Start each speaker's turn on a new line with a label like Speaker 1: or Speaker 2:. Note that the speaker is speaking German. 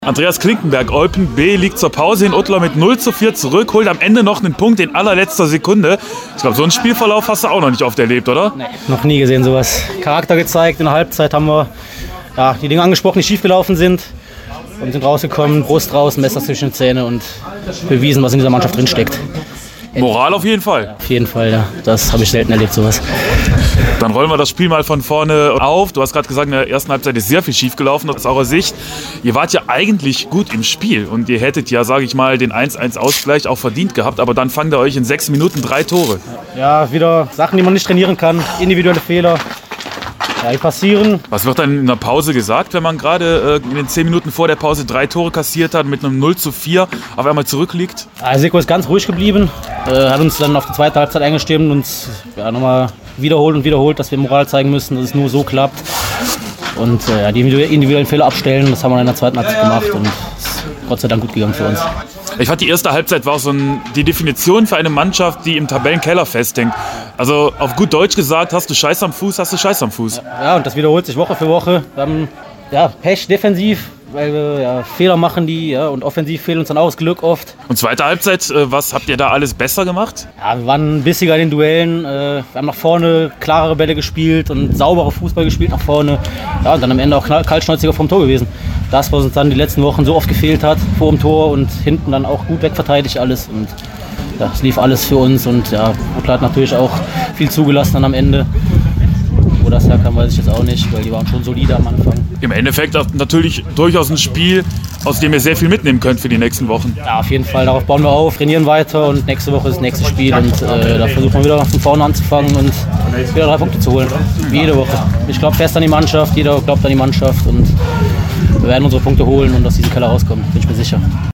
Speaker 1: Andreas Klinkenberg, Eupen B, liegt zur Pause in Uttlar mit 0:4 zurück, holt am Ende noch einen Punkt in allerletzter Sekunde. Ich glaube, so einen Spielverlauf hast du auch noch nicht oft erlebt, oder?
Speaker 2: Nee, noch nie gesehen sowas. Charakter gezeigt, in der Halbzeit haben wir die Dinge angesprochen, die schiefgelaufen sind. Und sind rausgekommen, Brust raus, Messer zwischen den Zähnen und bewiesen, was in dieser Mannschaft drinsteckt.
Speaker 1: Moral auf jeden Fall.
Speaker 2: Auf jeden Fall, ja. Das habe ich selten erlebt, sowas.
Speaker 1: Dann rollen wir das Spiel mal von vorne auf. Du hast gerade gesagt, in der ersten Halbzeit ist sehr viel schiefgelaufen aus eurer Sicht. Ihr wart ja eigentlich gut im Spiel und ihr hättet ja, sage ich mal, den 1:1-Ausgleich auch verdient gehabt, aber dann fangt ihr euch in 6 Minuten 3 Tore.
Speaker 2: Ja, wieder Sachen, die man nicht trainieren kann, individuelle Fehler. Ja, die passieren.
Speaker 1: Was wird dann in der Pause gesagt, wenn man gerade in den 10 Minuten vor der Pause 3 Tore kassiert hat, mit einem 0:4 auf einmal zurückliegt?
Speaker 2: Seko ist ganz ruhig geblieben, hat uns dann auf die zweite Halbzeit eingestimmt und uns nochmal wiederholt, dass wir Moral zeigen müssen, dass es nur so klappt. Und die individuellen Fehler abstellen, das haben wir in der zweiten Halbzeit gemacht und es ist Gott sei Dank gut gegangen für uns.
Speaker 1: Ich fand, die erste Halbzeit war so die Definition für eine Mannschaft, die im Tabellenkeller festhängt. Also auf gut Deutsch gesagt, hast du Scheiß am Fuß, hast du Scheiß am Fuß.
Speaker 2: Ja, und das wiederholt sich Woche für Woche. Wir haben Pech defensiv, weil wir Fehler machen und offensiv fehlt uns dann auch das Glück oft.
Speaker 1: Und zweite Halbzeit, was habt ihr da alles besser gemacht?
Speaker 2: Ja, wir waren bissiger in den Duellen, wir haben nach vorne klarere Bälle gespielt und saubere Fußball gespielt nach vorne. Ja, und dann am Ende auch kaltschnäuziger vom Tor gewesen. Das, was uns dann die letzten Wochen so oft gefehlt hat, vor dem Tor und hinten dann auch gut wegverteidigt alles. Und ja, es lief alles für uns und Uttlar hat natürlich auch viel zugelassen dann am Ende. Wo das herkam, weiß ich jetzt auch nicht, weil die waren schon solide am Anfang.
Speaker 1: Im Endeffekt natürlich durchaus ein Spiel, aus dem ihr sehr viel mitnehmen könnt für die nächsten Wochen.
Speaker 2: Ja, auf jeden Fall. Darauf bauen wir auf, trainieren weiter und nächste Woche ist das nächste Spiel. Und da versuchen wir wieder von vorne anzufangen und wieder 3 Punkte zu holen. Wie jede Woche. Ich glaube fest an die Mannschaft, jeder glaubt an die Mannschaft und wir werden unsere Punkte holen und aus diesem Keller rauskommen, bin ich mir sicher.